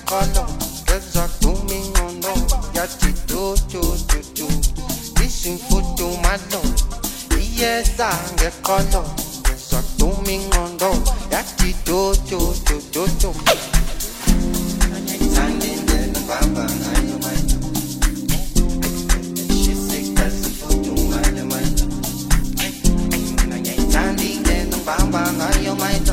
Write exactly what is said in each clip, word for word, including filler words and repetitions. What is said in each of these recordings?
ngekolo ngezwa dumingondo yathi du du du du isimfudumalo iyeza ngekolo ngezwa dumingondo yathi du du du du du Sandinde nobamba ngayo manje shisikhazifudumalo manje Sandinde nobamba ngayo manje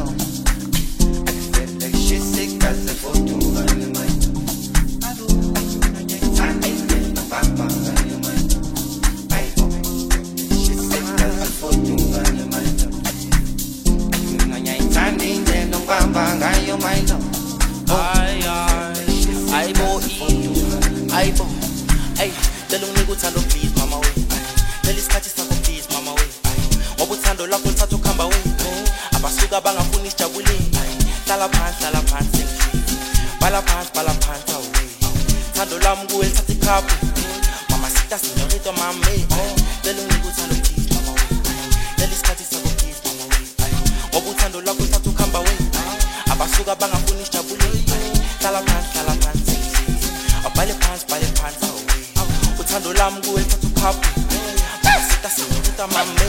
Ay ay ay bo ay bo ay delong nikuthando please mama we leli sikhathi sakho please mama we ngoba uthando lakho lithatha ukuhamba we abasuka bangafuni isijabule hlala phansi hlala phansi bala phansi bala phansi awe thando lami kuwe lithatha ikhaphu mama sita señorita mami delong nikuthando please mama we leli sikhathi sakho please mama we ngoba uthando lakho lithatha ukuhamba we abasuka bangafuni isijabule hlala phansi hlala phansi abale phansi bale phansi awe uthando lami kuwe lithatha ukhaphu sita señorita mami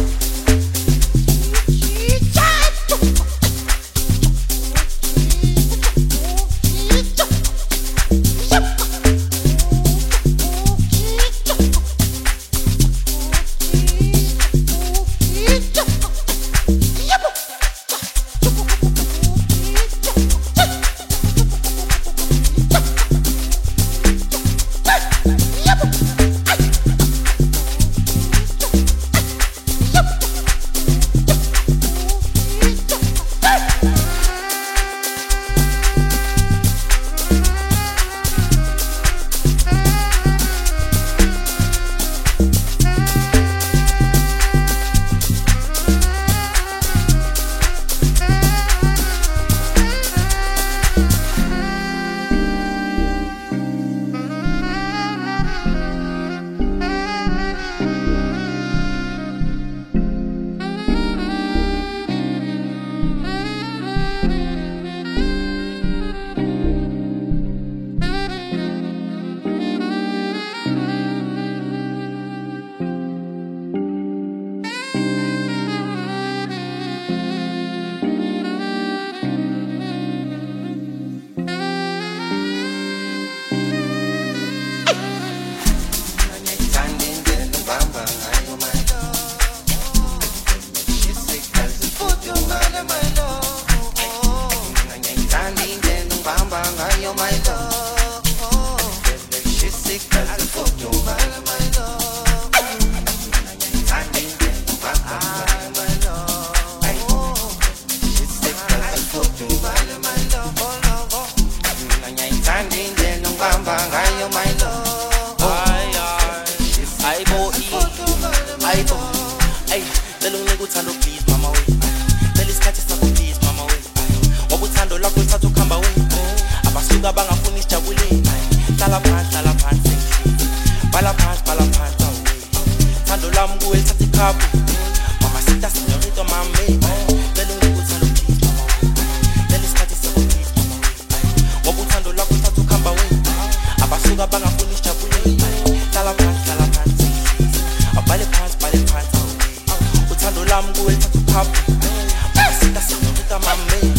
Mama sita señorita mami delong nikuthando please mama we leli sikhathi sakho please mama we ngoba uthando lakho lithatha ukuhamba we abasuka bangafuni isijabule hlala phansi hlala phansi abale phansi bale phansi uthando lami kuwe lithatha ukuhamba mama sita señorita mami